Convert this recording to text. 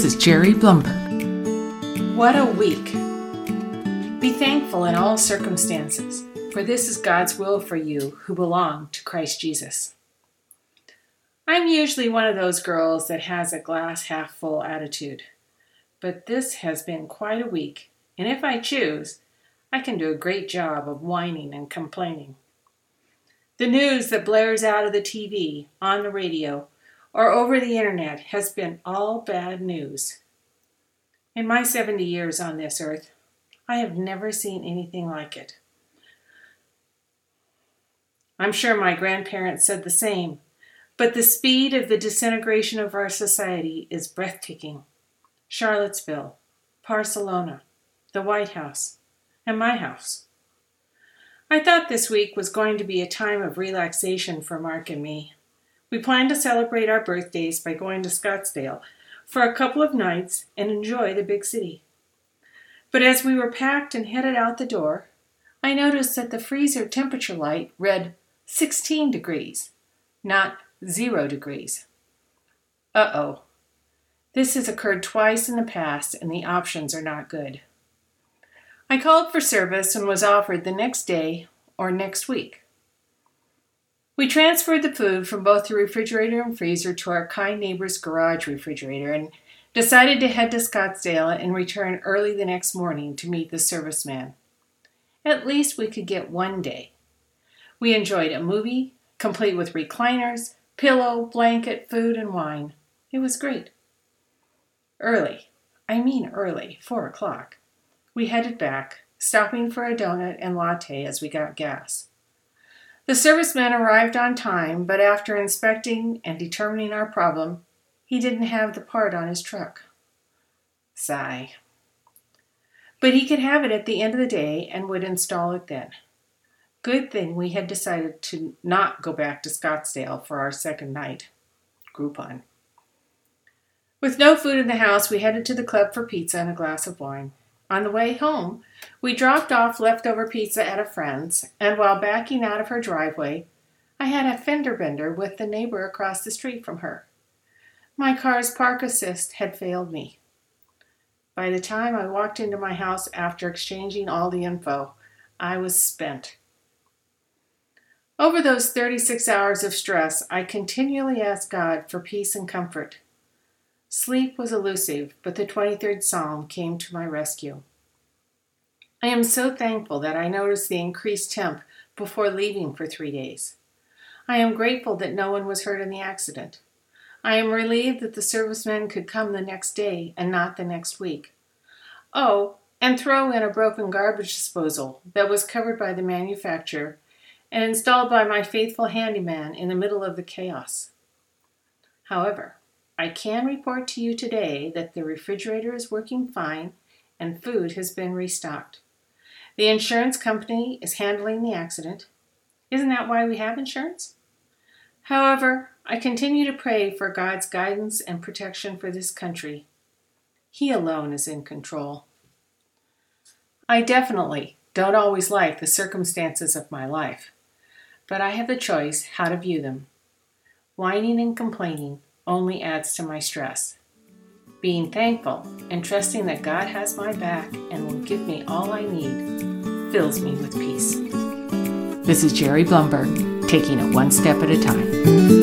This is Jerry Blumberg. What a week! Be thankful in all circumstances, for this is God's will for you who belong to Christ Jesus. I'm usually one of those girls that has a glass half full attitude, but this has been quite a week, and if I choose, I can do a great job of whining and complaining. The news that blares out of the TV, on the radio, or over the internet has been all bad news. In my 70 years on this earth, I have never seen anything like it. I'm sure my grandparents said the same, but the speed of the disintegration of our society is breathtaking. Charlottesville, Barcelona, the White House, and my house. I thought this week was going to be a time of relaxation for Mark and me. We planned to celebrate our birthdays by going to Scottsdale for a couple of nights and enjoy the big city. But as we were packed and headed out the door, I noticed that the freezer temperature light read 16 degrees, not 0 degrees. Uh-oh. This has occurred twice in the past and the options are not good. I called for service and was offered the next day or next week. We transferred the food from both the refrigerator and freezer to our kind neighbor's garage refrigerator and decided to head to Scottsdale and return early the next morning to meet the serviceman. At least we could get one day. We enjoyed a movie, complete with recliners, pillow, blanket, food, and wine. It was great. Early, 4 o'clock. We headed back, stopping for a donut and latte as we got gas. The serviceman arrived on time, but after inspecting and determining our problem, he didn't have the part on his truck. Sigh. But he could have it at the end of the day and would install it then. Good thing we had decided to not go back to Scottsdale for our second night. Groupon. With no food in the house, we headed to the club for pizza and a glass of wine. On the way home, we dropped off leftover pizza at a friend's, and while backing out of her driveway, I had a fender bender with the neighbor across the street from her. My car's park assist had failed me. By the time I walked into my house after exchanging all the info, I was spent. Over those 36 hours of stress, I continually asked God for peace and comfort. Sleep was elusive, but the 23rd Psalm came to my rescue. I am so thankful that I noticed the increased temp before leaving for 3 days. I am grateful that no one was hurt in the accident. I am relieved that the servicemen could come the next day and not the next week. Oh, and throw in a broken garbage disposal that was covered by the manufacturer and installed by my faithful handyman in the middle of the chaos. However, I can report to you today that the refrigerator is working fine and food has been restocked. The insurance company is handling the accident. Isn't that why we have insurance? However, I continue to pray for God's guidance and protection for this country. He alone is in control. I definitely don't always like the circumstances of my life, but I have the choice how to view them. Whining and complaining only adds to my stress. Being thankful and trusting that God has my back and will give me all I need fills me with peace. This is Jerry Blumberg, taking it one step at a time.